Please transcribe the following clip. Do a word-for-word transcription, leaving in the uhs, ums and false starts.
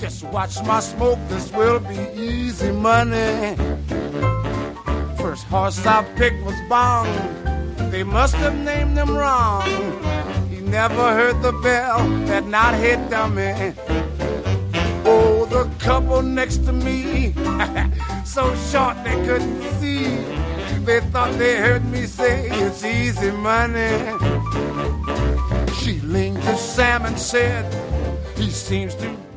Just watch my smoke, this will be easy money. First horse I picked was Bong. They must have named him wrong. He never heard the bell, that knothead dummy. Oh, the couple next to me, so short they couldn't see. They thought they heard me say it's easy money. She leaned to Sam and said, he seems to